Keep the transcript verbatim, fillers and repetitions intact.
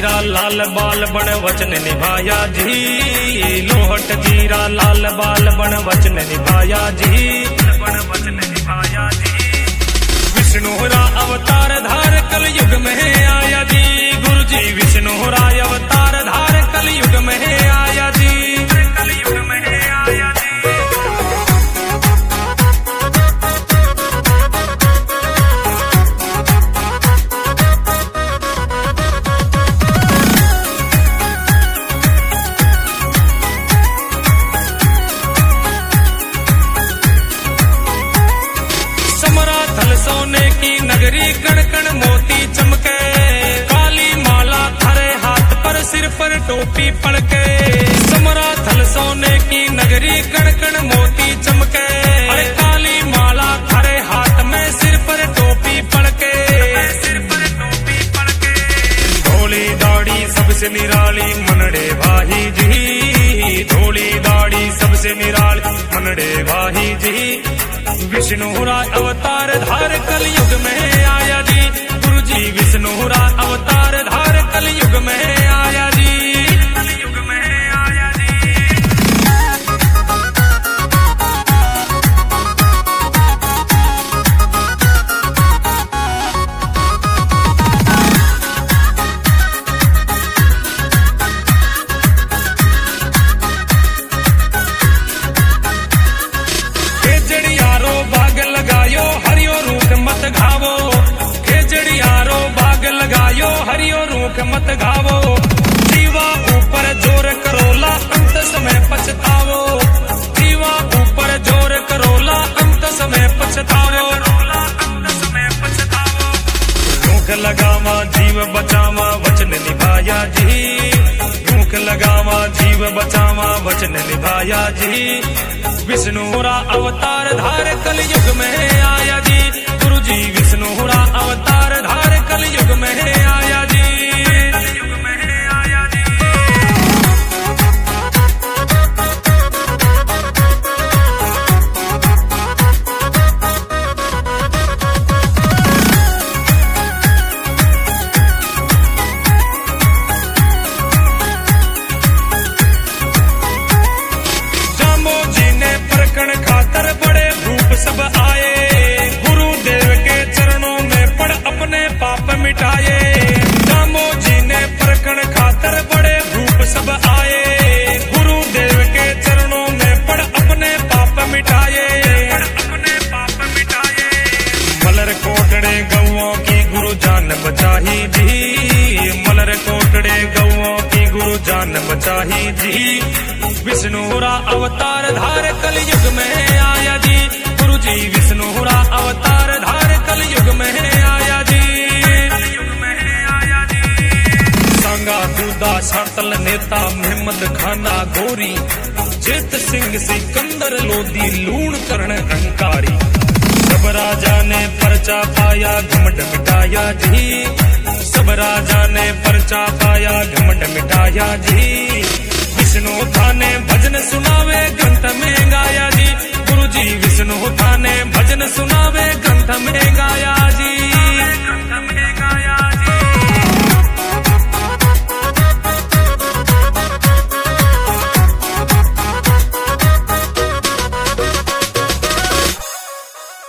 जीरा लाल बाल बन वचन निभाया जी, लोहट जीरा लाल बाल बन वचन निभाया जी, बन वचन निभाया जी। विष्णु रा अवतार धार कल युग में आया जी, गुरु जी विष्णु रा अवतार धार कल युग में आया जी, कल युग में आया जी। सोने की नगरी कण कण मोती चमके, काली माला थारे हाथ पर सिर पर टोपी पड़के। समरा थल सोने की नगरी कण कण मोती चमके, अरे काली माला थारे हाथ में सिर पर टोपी पड़के, सिर पर टोपी पड़के। धोली दाढ़ी सबसे निराली मनड़े भाई जी, धोली दाढ़ी सबसे निराली मनड़े भाई जी। विष्णु रा अवतार धार कल युग में आया जी, गुरु जी विष्णु रा अवतार धार कल युग में आया जी, कल युग में आया जी। हरियो रूख मत घावो, जीवा ऊपर जोर करोला अंत समय पछतावो, जीवा ऊपर जोर करोला अंत समय पछतावो, अंत समय पछतावो। रूख लगावा जीव बचावा वचन निभाया जी, रूख लगावा जीव बचावा वचन निभाया जी। विष्णु रा अवतार धार कल युग में आया जी, गुरु जी विष्णु रा अवतार धार कल युग में आया जी, कल युग में आया जी। जामो जी ने परखण खातर बड़े भूप सब आए, गुरुदेव के चरणों में पड़ अपने पाप मिटाए। दामो जी ने परखण खातर बड़े भूप सब आए, गुरुदेव के चरणों में पड़ अपने पाप मिटाए, अपने पाप मिटाए। मलर कोटड़े गौओं की गुरु जान बचाही जी, मलर कोटड़े गौओं की गुरु जान बचाही जी। विष्णु रा अवतार धार कल युग में आया जी, गुरु जी विष्णु रा अवतार धार कल युग में आया जी, कल युग में आया जी। सांगा दूदा सातल नेता मोहम्मद खाना गोरी, जेत सिंह सिकंदर लोधी लूण करण अहंकारी। सब राजा ने पर्चा पाया घमंड मिटाया जी, सब राजा ने पर्चा पाया घमंड मिटाया जी। विष्णु थाने भजन सुनावे ग्रंथ में गाया जी, गुरु जी विष्णु थाने भजन सुनावे ग्रंथ में गाया।